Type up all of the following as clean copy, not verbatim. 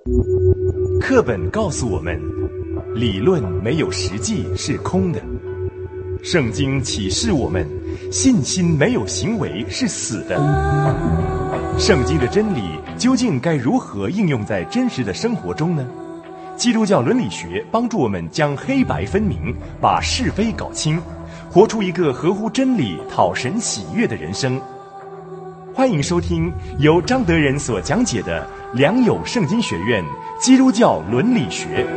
课本告诉我们，理论没有实际是空的。圣经启示我们，信心没有行为是死的。圣经的真理究竟该如何应用在真实的生活中呢？基督教伦理学帮助我们将黑白分明，把是非搞清，活出一个合乎真理、讨神喜悦的人生。欢迎收听由张德仁所讲解的良友圣经学院基督教伦理学。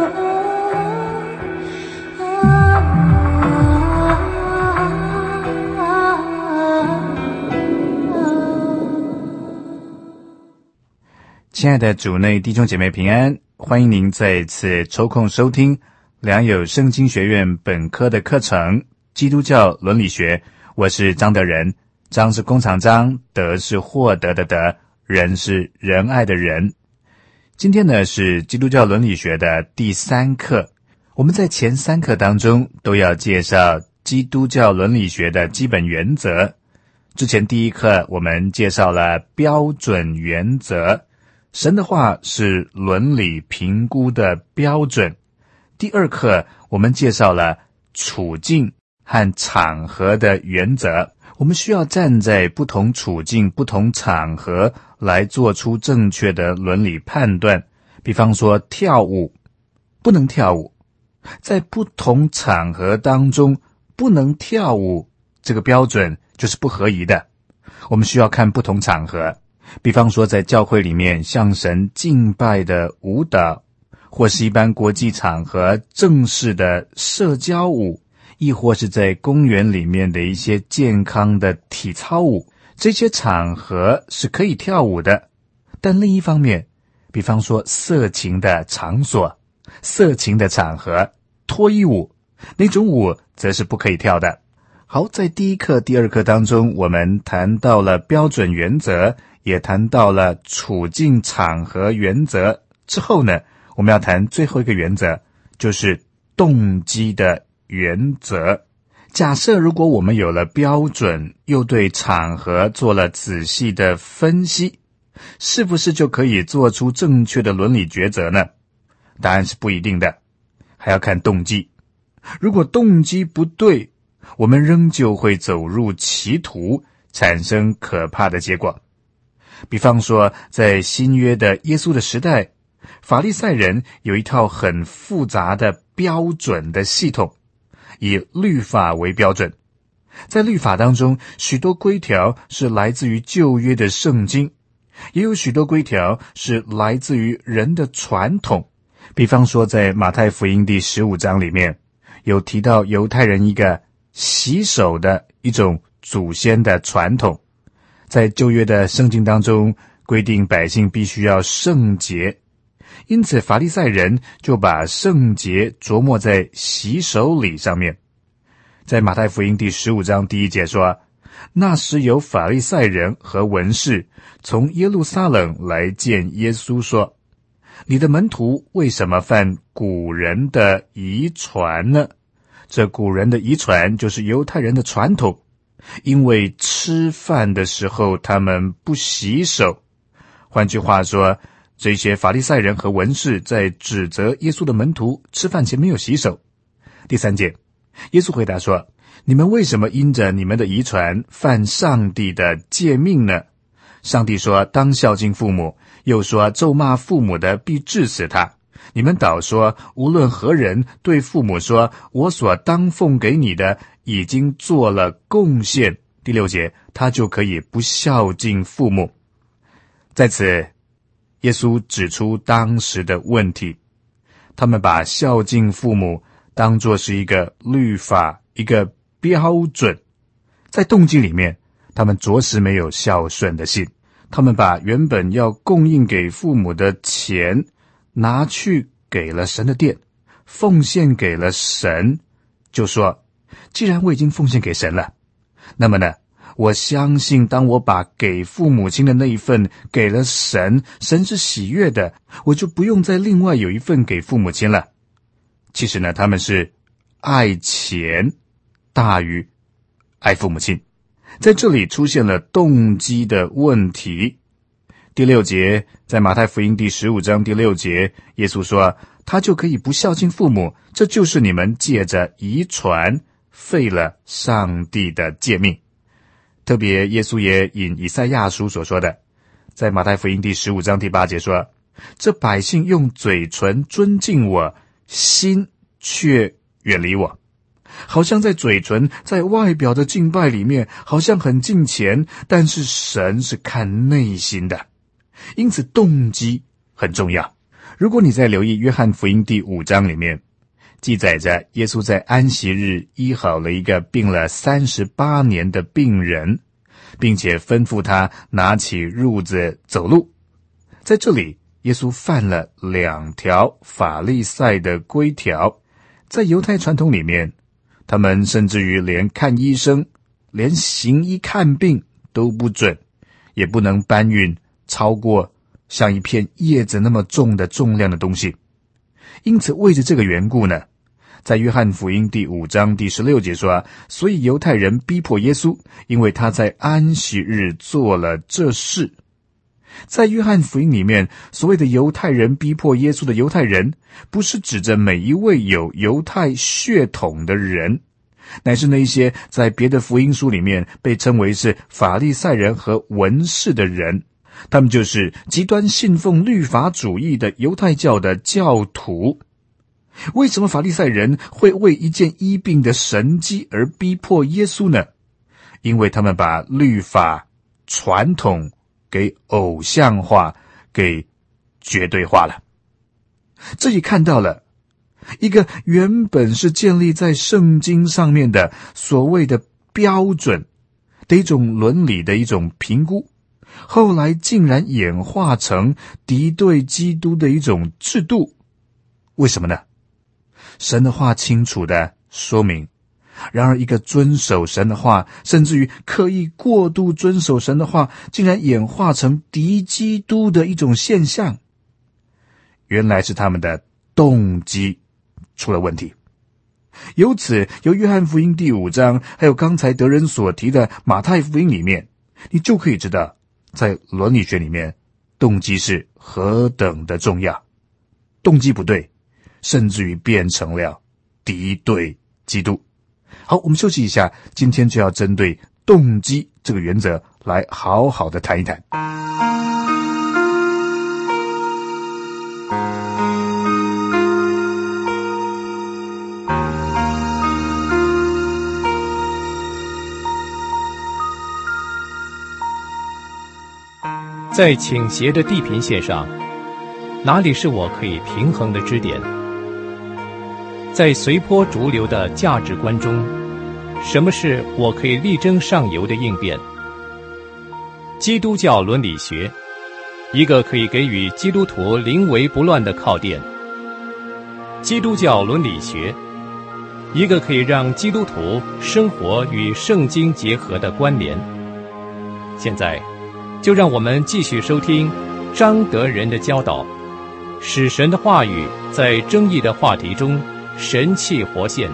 亲爱的主内弟兄姐妹平安，欢迎您再次抽空收听良友圣经学院本科的课程基督教伦理学。我是张德仁，张是弓长张，德是获得的德，仁是仁爱的仁。今天呢是基督教伦理学的第3课。我们在前3课当中都要介绍基督教伦理学的基本原则。之前第1课我们介绍了标准原则，神的话是伦理评估的标准。第2课我们介绍了处境和场合的原则，我们需要站在不同处境、不同场合来做出正确的伦理判断。比方说跳舞，不能跳舞，在不同场合当中不能跳舞，这个标准就是不合宜的。我们需要看不同场合，比方说在教会里面向神敬拜的舞蹈，或是一般国际场合正式的社交舞，亦或是在公园里面的一些健康的体操舞，这些场合是可以跳舞的。但另一方面，比方说色情的场所、色情的场合，脱衣舞，那种舞则是不可以跳的。好，在第1课、第2课当中，我们谈到了标准原则，也谈到了处境场合原则。之后呢，我们要谈最后一个原则，就是动机的原则。假设如果我们有了标准，又对场合做了仔细的分析，是不是就可以做出正确的伦理抉择呢？答案是不一定的，还要看动机。如果动机不对，我们仍旧会走入歧途，产生可怕的结果。比方说在新约的耶稣的时代，法利赛人有一套很复杂的标准的系统，以律法为标准。在律法当中，许多规条是来自于旧约的圣经，也有许多规条是来自于人的传统。比方说在马太福音第15章里面，有提到犹太人一个洗手的一种祖先的传统。在旧约的圣经当中规定百姓必须要圣洁，因此法利赛人就把圣洁琢磨在洗手礼上面。在马太福音第15章第1节说，那时有法利赛人和文士从耶路撒冷来见耶稣说，你的门徒为什么犯古人的遗传呢？这古人的遗传就是犹太人的传统，因为吃饭的时候他们不洗手。换句话说，这些法利赛人和文士在指责耶稣的门徒吃饭前没有洗手。第3节，耶稣回答说，你们为什么因着你们的遗传犯上帝的诫命呢？上帝说当孝敬父母，又说咒骂父母的必治死他。你们倒说无论何人对父母说，我所当奉给你的已经做了贡献。第6节，他就可以不孝敬父母。在此，耶稣指出当时的问题，他们把孝敬父母当作是一个律法，一个标准。在动机里面，他们着实没有孝顺的心，他们把原本要供应给父母的钱拿去给了神的殿，奉献给了神，就说既然我已经奉献给神了，那么呢，我相信当我把给父母亲的那一份给了神，神是喜悦的，我就不用再另外有一份给父母亲了。其实呢，他们是爱钱大于爱父母亲。在这里出现了动机的问题。 第6节，在马太福音第15章第6节，耶稣说，他就可以不孝敬父母，这就是你们借着遗传废了上帝的诫命。特别耶稣也引以赛亚书所说的，在马太福音第15章第8节说，这百姓用嘴唇尊敬我，心却远离我。好像在嘴唇在外表的敬拜里面好像很敬虔，但是神是看内心的，因此动机很重要。如果你在留意约翰福音第5章里面记载着耶稣在安息日医好了一个病了38年的病人，并且吩咐他拿起褥子走路。在这里耶稣犯了2条法利赛的规条。在犹太传统里面，他们甚至于连看医生，连行医看病都不准，也不能搬运超过像一片叶子那么重的重量的东西。因此为着这个缘故呢，在约翰福音第5章第16节说，所以犹太人逼迫耶稣，因为他在安息日做了这事。在约翰福音里面，所谓的犹太人逼迫耶稣的犹太人，不是指着每一位有犹太血统的人，乃是那些在别的福音书里面被称为是法利赛人和文士的人，他们就是极端信奉律法主义的犹太教的教徒。为什么法利赛人会为一件医病的神迹而逼迫耶稣呢？因为他们把律法传统给偶像化，给绝对化了。这里看到了一个原本是建立在圣经上面的所谓的标准的一种伦理的一种评估，后来竟然演化成敌对基督的一种制度。为什么呢？神的话清楚的说明，然而一个遵守神的话，甚至于刻意过度遵守神的话，竟然演化成敌基督的一种现象。原来是他们的动机出了问题。由此，由约翰福音第5章还有刚才德人所提的马太福音里面，你就可以知道在伦理学里面动机是何等的重要。动机不对，甚至于变成了敌对基督。好，我们休息一下，今天就要针对动机这个原则来好好的谈一谈。 在倾斜的地平线上，哪里是我可以平衡的支点？在随波逐流的价值观中，什么是我可以力争上游的应变？基督教伦理学，一个可以给予基督徒临危不乱的靠垫；基督教伦理学，一个可以让基督徒生活与圣经结合的关联。现在就让我们继续收听张德仁的教导，使神的话语在争议的话题中神气活现。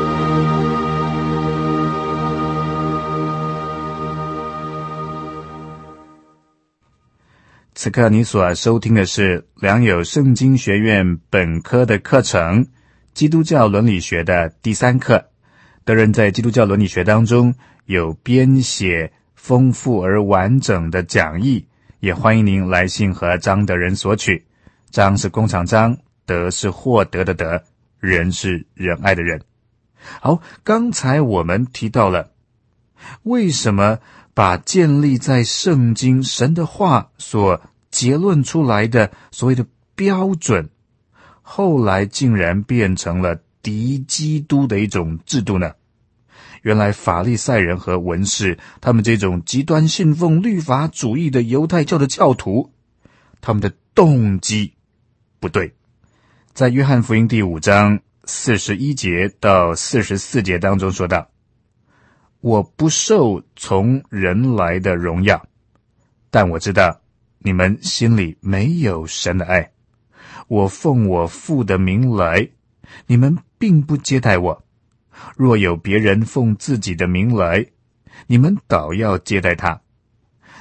此刻你所收听的是良友圣经学院本科的课程，基督教伦理学的第3课。德仁在基督教伦理学当中有编写丰富而完整的讲义，也欢迎您来信和张德仁索取。张是工厂张，德是获得的德，仁是仁爱的仁。好，刚才我们提到了为什么把建立在圣经神的话所结论出来的所谓的标准，后来竟然变成了敌基督的一种制度呢？原来法利赛人和文士，他们这种极端信奉律法主义的犹太教的教徒，他们的动机不对。在约翰福音第5章41节到44节当中说道，我不受从人来的荣耀，但我知道你们心里没有神的爱。我奉我父的名来，你们并不接待我。若有别人奉自己的名来，你们倒要接待他。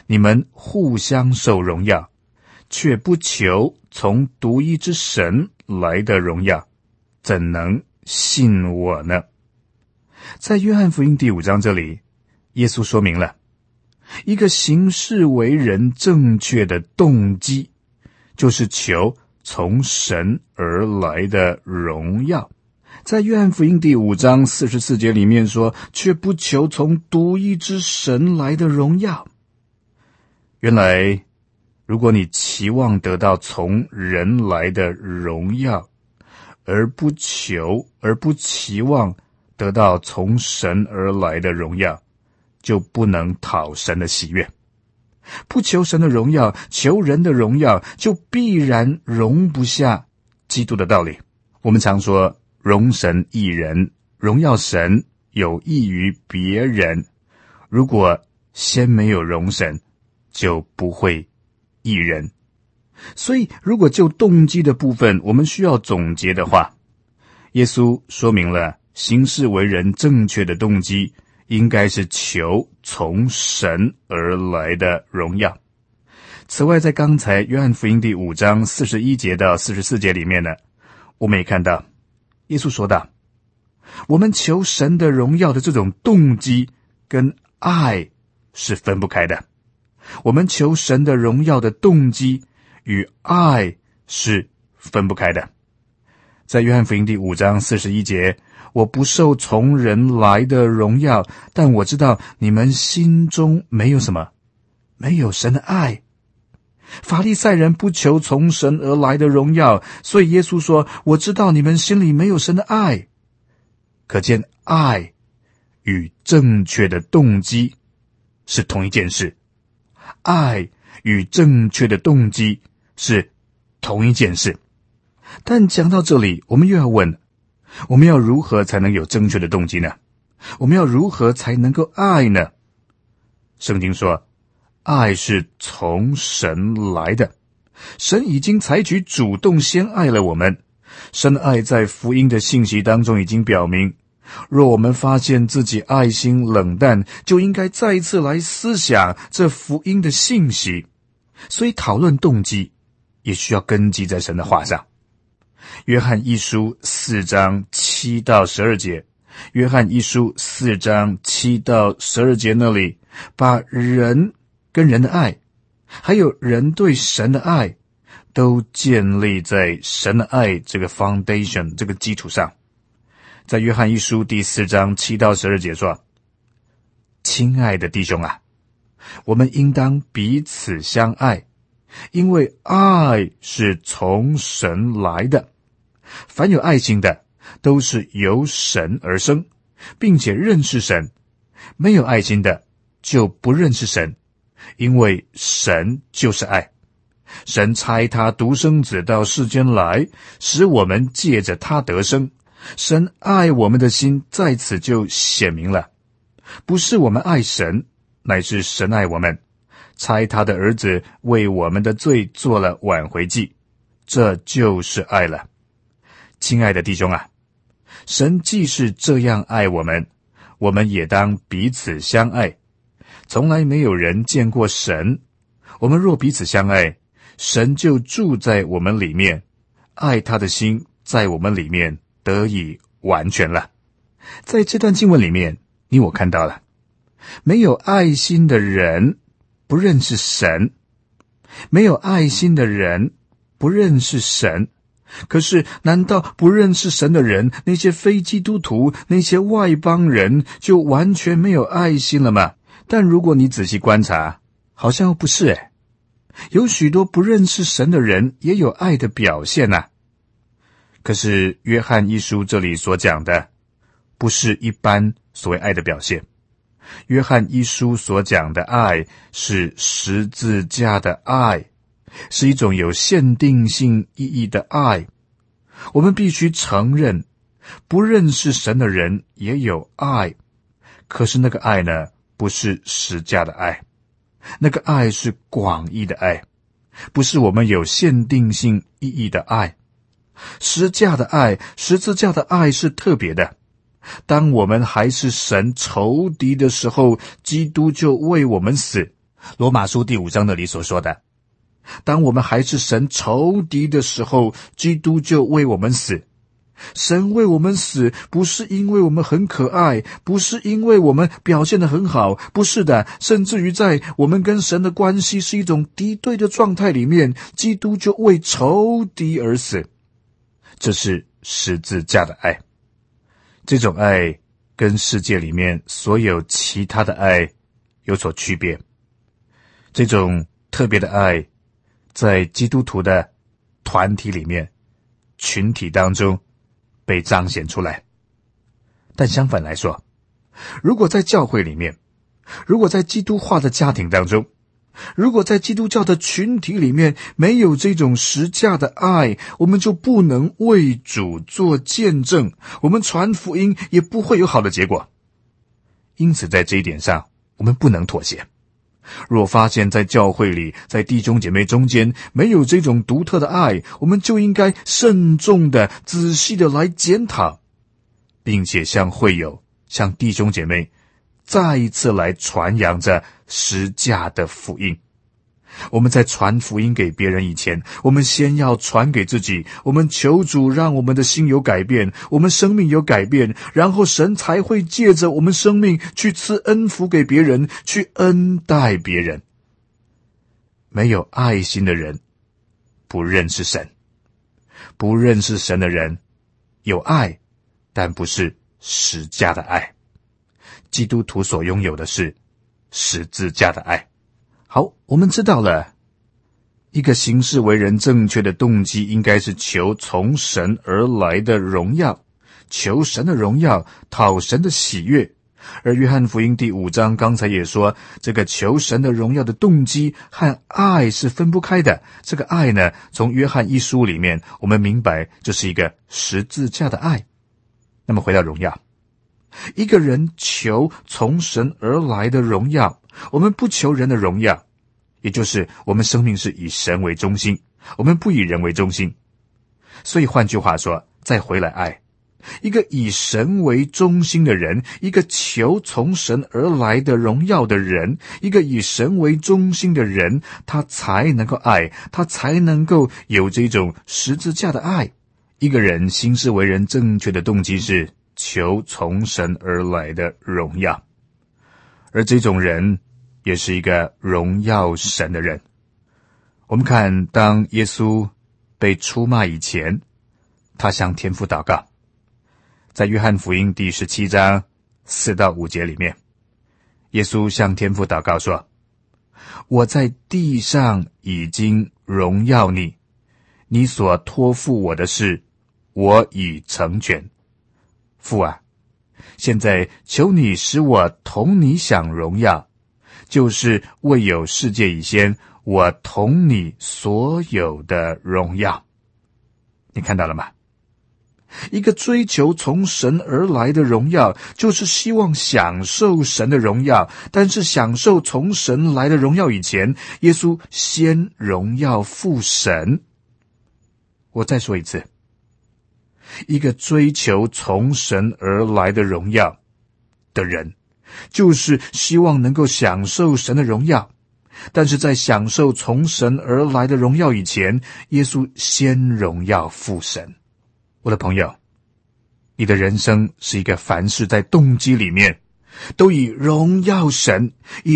你们互相受荣耀，却不求从独一之神来的荣耀，怎能信我呢？在约翰福音第5章这里，耶稣说明了一个行事为人正确的动机，就是求从神而来的荣耀。在约翰福音第5章44节里面说，却不求从独一之神来的荣耀。原来如果你期望得到从人来的荣耀，而不期望得到从神而来的荣耀，就不能讨神的喜悦。不求神的荣耀，求人的荣耀，就必然容不下基督的道理。我们常说荣神益人，荣耀神有益于别人。如果先没有荣神，就不会益人。所以如果就动机的部分我们需要总结的话，耶稣说明了行事为人正确的动机应该是求从神而来的荣耀。此外，在刚才约翰福音第5章41节到44节里面呢，我们也看到耶稣说道，我们求神的荣耀的这种动机跟爱是分不开的。我们求神的荣耀的动机与爱是分不开的。在约翰福音第5章41节，我不受从人来的荣耀，但我知道你们心中没有什么？没有神的爱。法利赛人不求从神而来的荣耀，所以耶稣说，我知道你们心里没有神的爱。可见爱与正确的动机是同一件事。爱与正确的动机是同一件事。但讲到这里，我们又要问，我们要如何才能有正确的动机呢？我们要如何才能够爱呢？圣经说，爱是从神来的，神已经采取主动先爱了我们。神的爱在福音的信息当中已经表明，若我们发现自己爱心冷淡，就应该再一次来思想这福音的信息。所以讨论动机也需要根基在神的话上。约翰一书4章7到12节，约翰一书4章7到12节那里，把人跟人的爱，还有人对神的爱，都建立在神的爱这个 foundation 这个基础上。在约翰一书第4章7到12节说，亲爱的弟兄啊，我们应当彼此相爱，因为爱是从神来的。凡有爱心的，都是由神而生，并且认识神。没有爱心的，就不认识神，因为神就是爱。神差他独生子到世间来，使我们借着他得生。神爱我们的心在此就显明了，不是我们爱神，乃是神爱我们，差他的儿子为我们的罪做了挽回祭，这就是爱了。亲爱的弟兄啊，神既是这样爱我们，我们也当彼此相爱。从来没有人见过神，我们若彼此相爱，神就住在我们里面，爱他的心在我们里面得以完全了。在这段经文里面，你我看到了，没有爱心的人不认识神，没有爱心的人不认识神。可是难道不认识神的人，那些非基督徒，那些外邦人，就完全没有爱心了吗？但如果你仔细观察，好像又不是诶。有许多不认识神的人也有爱的表现啊。可是约翰一书这里所讲的不是一般所谓爱的表现，约翰一书所讲的爱是十字架的爱，是一种有限定性意义的爱。我们必须承认，不认识神的人也有爱，可是那个爱呢，不是十架的爱，那个爱是广义的爱，不是我们有限定性意义的爱。十架的爱，十字架的爱是特别的。当我们还是神仇敌的时候，基督就为我们死， 罗马书第5章那里所说的，当我们还是神仇敌的时候，基督就为我们死。神为我们死，不是因为我们很可爱，不是因为我们表现得很好，不是的，甚至于在我们跟神的关系是一种敌对的状态里面，基督就为仇敌而死。这是十字架的爱。这种爱跟世界里面所有其他的爱有所区别。这种特别的爱在基督徒的团体里面、群体当中被彰显出来。但相反来说，如果在教会里面，如果在基督化的家庭当中，如果在基督教的群体里面没有这种十架的爱，我们就不能为主做见证，我们传福音也不会有好的结果。因此在这一点上，我们不能妥协。若发现在教会里，在弟兄姐妹中间没有这种独特的爱，我们就应该慎重的、仔细的来检讨，并且向会友、向弟兄姐妹再一次来传扬着十架的福音。我们在传福音给别人以前，我们先要传给自己，我们求主让我们的心有改变，我们生命有改变，然后神才会借着我们生命去赐恩福给别人，去恩待别人。没有爱心的人不认识神，不认识神的人有爱，但不是十架的爱。基督徒所拥有的是十字架的爱。好，我们知道了，一个行事为人正确的动机应该是求从神而来的荣耀，求神的荣耀，讨神的喜悦。而约翰福音第5章刚才也说，这个求神的荣耀的动机和爱是分不开的。这个爱呢，从约翰一书里面我们明白这是一个十字架的爱。那么回到荣耀，一个人求从神而来的荣耀，我们不求人的荣耀，也就是我们生命是以神为中心，我们不以人为中心。所以换句话说，再回来爱，一个以神为中心的人，一个求从神而来的荣耀的人，一个以神为中心的人，他才能够爱，他才能够有这种十字架的爱。一个人行事为人正确的动机是求从神而来的荣耀，而这种人也是一个荣耀神的人。我们看，当耶稣被出卖以前，他向天父祷告。在约翰福音第17章4到5节里面，耶稣向天父祷告说，我在地上已经荣耀你，你所托付我的事，我已成全。父啊，现在求你使我同你享荣耀，就是未有世界以先，我同你所有的荣耀。你看到了吗？一个追求从神而来的荣耀，就是希望享受神的荣耀，但是享受从神来的荣耀以前，耶稣先荣耀父神。我再说一次，一个追求从神而来的荣耀的人，就是希望能够享受神的荣耀，但是在享受从神而来的荣耀以前，耶稣先荣耀父神。我的朋友，你的人生是一个凡事在动机里面都以荣耀神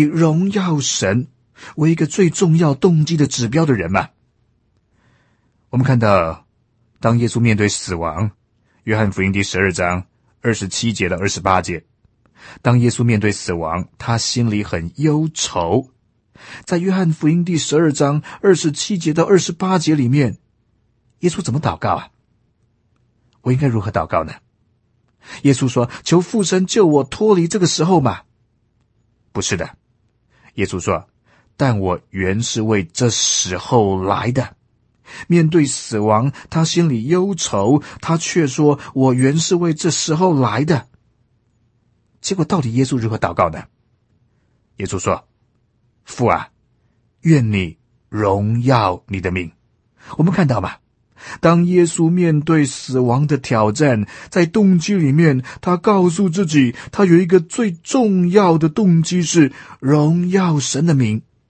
为一个最重要动机的指标的人吗？我们看到，当耶稣面对死亡，约翰福音第12章27节到28节，当耶稣面对死亡，他心里很忧愁。在约翰福音第12章27节到28节里面，耶稣怎么祷告啊？我应该如何祷告呢？耶稣说，求父神救我脱离这个时候嘛？不是的，耶稣说，但我原是为这时候来的。面对死亡，他心里忧愁，他却说，我原是为这时候来的。结果到底耶稣如何祷告呢？耶稣说，父啊，愿你荣耀你的名。我们看到吗？当耶稣面对死亡的挑战，在动机里面，他告诉自己，他有一个最重要的动机是荣耀神的名。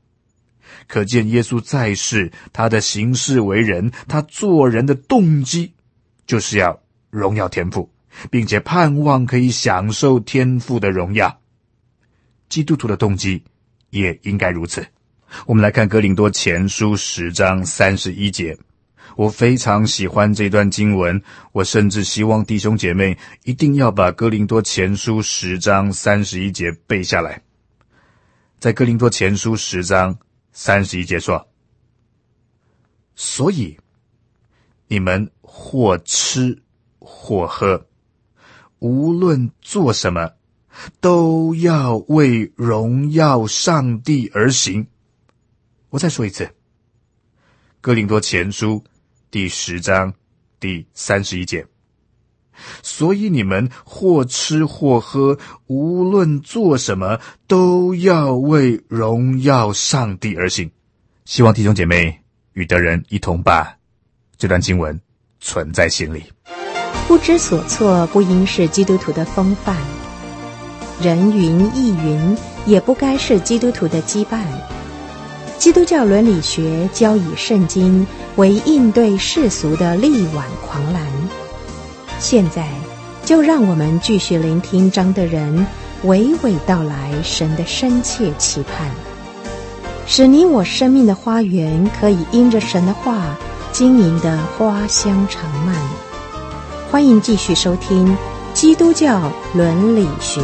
可见耶稣在世，他的行事为人，他做人的动机，就是要荣耀天父，并且盼望可以享受天父的荣耀。基督徒的动机也应该如此。我们来看哥林多前书10章31节，我非常喜欢这段经文，我甚至希望弟兄姐妹一定要把哥林多前书10章31节背下来。在哥林多前书10章31节说，所以你们或吃或喝，无论做什么，都要为荣耀上帝而行。我再说一次，哥林多前书第10章第31节，所以你们或吃或喝，无论做什么，都要为荣耀上帝而行。希望弟兄姐妹与得人一同把这段经文存在心里。 不知所措不应是基督徒的风范，人云亦云也不该是基督徒的羁绊。基督教伦理学教以圣经为应对世俗的力挽狂澜。现在就让我们继续聆听张德仁娓娓道来神的深切期盼，使你我生命的花园可以因着神的话经营的花香长漫。欢迎继续收听基督教伦理学。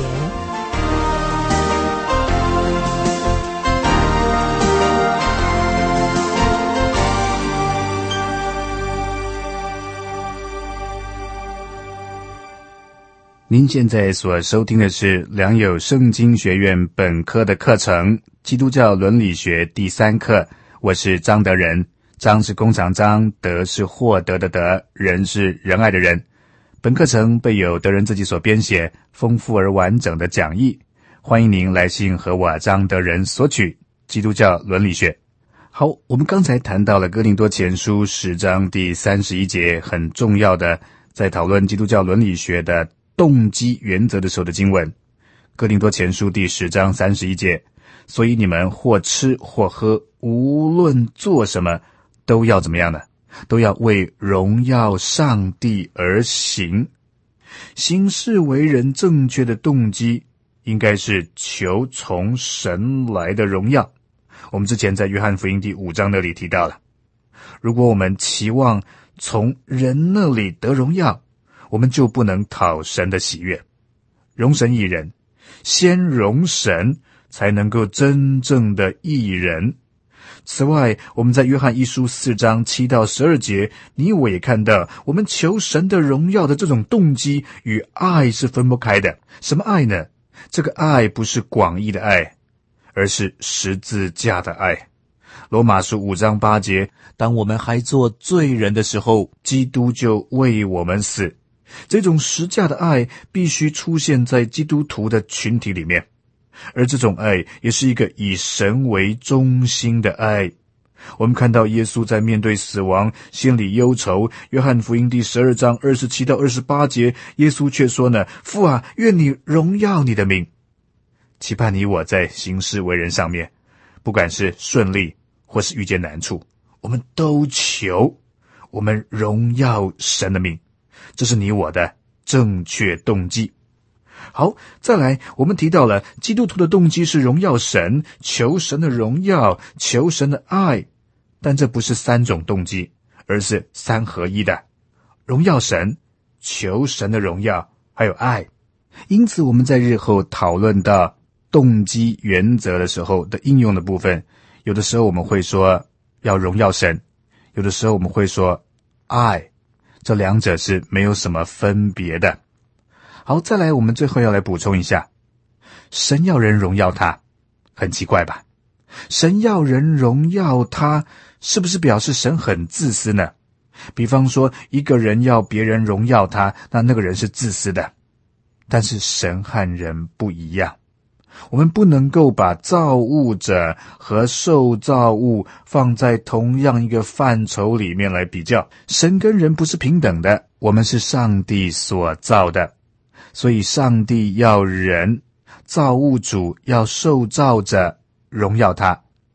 您现在所收听的是良友圣经学院本科的课程《基督教伦理学》第3课，我是张德仁。张是弓长张，德是获得的德，仁是仁爱的仁。本课程备有德仁自己所编写丰富而完整的讲义，欢迎您来信和我张德仁索取基督教伦理学。好，我们刚才谈到了哥林多前书10章第31节，很重要的在讨论基督教伦理学的动机原则的时候的经文。哥林多前书第10章31节，所以你们或吃或喝，无论做什么，都要怎么样呢？都要为荣耀上帝而行。行事为人正确的动机应该是求从神来的荣耀。我们之前在约翰福音第5章那里提到了，如果我们期望从人那里得荣耀，我们就不能讨神的喜悦。容神益人，先容神，才能够真正的益人。此外，我们在约翰一书4章7到12节，你我也看到，我们求神的荣耀的这种动机与爱是分不开的。什么爱呢？这个爱不是广义的爱，而是十字架的爱。罗马书5章8节，当我们还做罪人的时候，基督就为我们死。这种十架的爱必须出现在基督徒的群体里面，而这种爱也是一个以神为中心的爱。我们看到耶稣在面对死亡心里忧愁，约翰福音第12章27到28节，耶稣却说呢，父啊，愿你荣耀你的名。期盼你我在行事为人上面，不管是顺利或是遇见难处，我们都求我们荣耀神的名，这是你我的正确动机。好，再来，我们提到了基督徒的动机是荣耀神，求神的荣耀，求神的爱，但这不是3种动机，而是3合一的，荣耀神，求神的荣耀，还有爱。因此我们在日后讨论到动机原则的时候的应用的部分，有的时候我们会说要荣耀神，有的时候我们会说爱，这两者是没有什么分别的。好，再来，我们最后要来补充一下，神要人荣耀他，很奇怪吧？神要人荣耀他，是不是表示神很自私呢？比方说，一个人要别人荣耀他，那个人是自私的。但是神和人不一样，我们不能够把造物者和受造物放在同样一个范畴里面来比较。神跟人不是平等的，我们是上帝所造的，所以上帝要人，造物主要受造者荣耀他。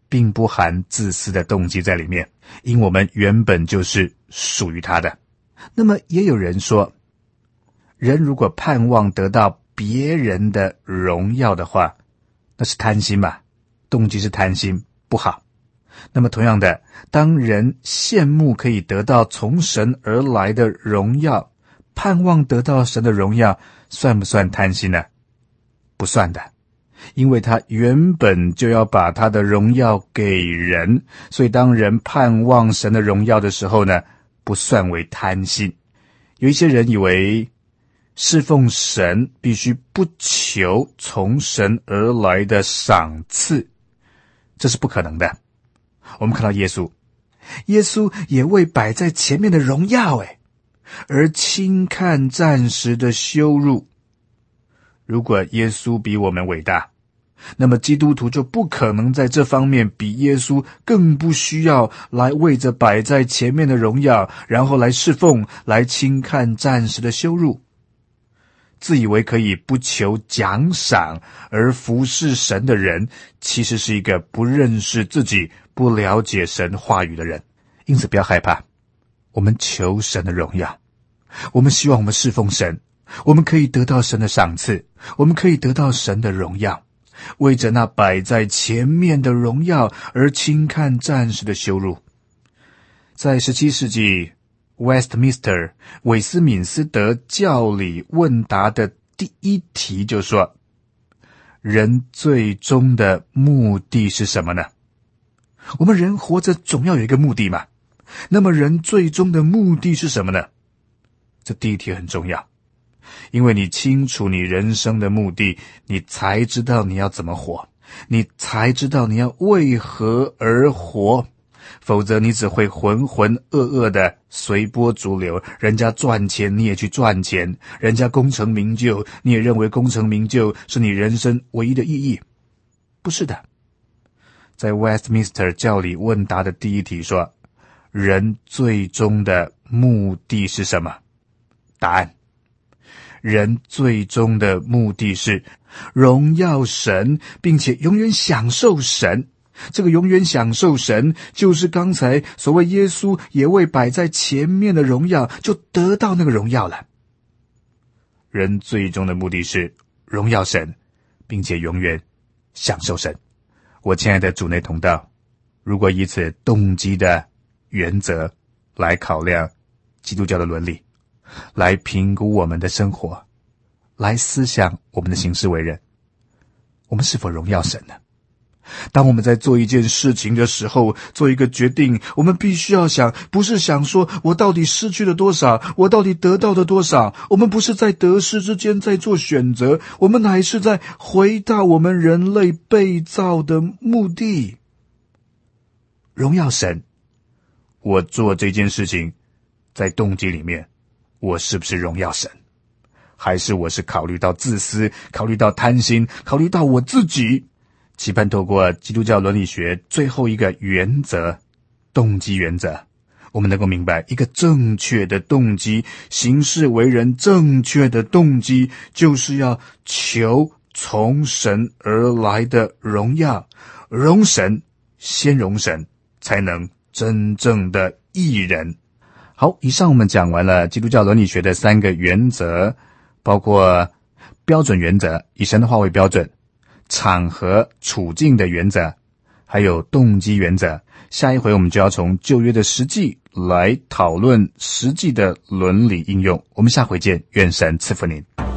并不含自私的动机在里面，因我们原本就是属于他的。那么也有人说，人如果盼望得到别人的荣耀的话，那是贪心嘛，动机是贪心，不好。那么同样的，当人羡慕可以得到从神而来的荣耀，盼望得到神的荣耀，算不算贪心呢？不算的，因为他原本就要把他的荣耀给人，所以当人盼望神的荣耀的时候呢，不算为贪心。有一些人以为侍奉神必须不求从神而来的赏赐，这是不可能的。我们看到耶稣也为摆在前面的荣耀而轻看暂时的羞辱。如果耶稣比我们伟大，那么基督徒就不可能在这方面比耶稣更不需要来为着摆在前面的荣耀，然后来侍奉，来轻看暂时的羞辱。自以为可以不求奖赏而服侍神的人，其实是一个不认识自己、不了解神话语的人。因此不要害怕，我们求神的荣耀，我们希望我们侍奉神，我们可以得到神的赏赐，我们可以得到神的荣耀，为着那摆在前面的荣耀而轻看暂时的羞辱。在17世纪Westminster 韦斯敏斯德教理问答的第一题就说，人最终的目的是什么呢？我们人活着总要有一个目的嘛，那么人最终的目的是什么呢？这第一题很重要，因为你清楚你人生的目的，你才知道你要怎么活，你才知道你要为何而活，否则你只会浑浑噩噩的随波逐流，人家赚钱你也去赚钱，人家功成名就你也认为功成名就是你人生唯一的意义。不是的，在 Westminster 教理问答的第一题说，人最终的目的是什么？答案，人最终的目的是荣耀神，并且永远享受神。这个永远享受神，就是刚才所谓耶稣也为摆在前面的荣耀，就得到那个荣耀了。人最终的目的是荣耀神，并且永远享受神。我亲爱的主内同道，如果以此动机的原则来考量基督教的伦理，来评估我们的生活，来思想我们的行事为人，我们是否荣耀神呢？当我们在做一件事情的时候，做一个决定，我们必须要想，不是想说我到底失去了多少，我到底得到了多少，我们不是在得失之间在做选择，我们乃是在回到我们人类被造的目的，荣耀神。我做这件事情在动机里面，我是不是荣耀神？还是我是考虑到自私，考虑到贪心，考虑到我自己？期盼透过基督教伦理学最后一个原则，动机原则，我们能够明白一个正确的动机，行事为人正确的动机，就是要求从神而来的荣耀，荣神，先荣神，才能真正的义人。好，以上我们讲完了基督教伦理学的3个原则，包括标准原则，以神的话为标准，场合处境的原则，还有动机原则。下一回我们就要从旧约的实际来讨论实际的伦理应用。我们下回见，愿神赐福您。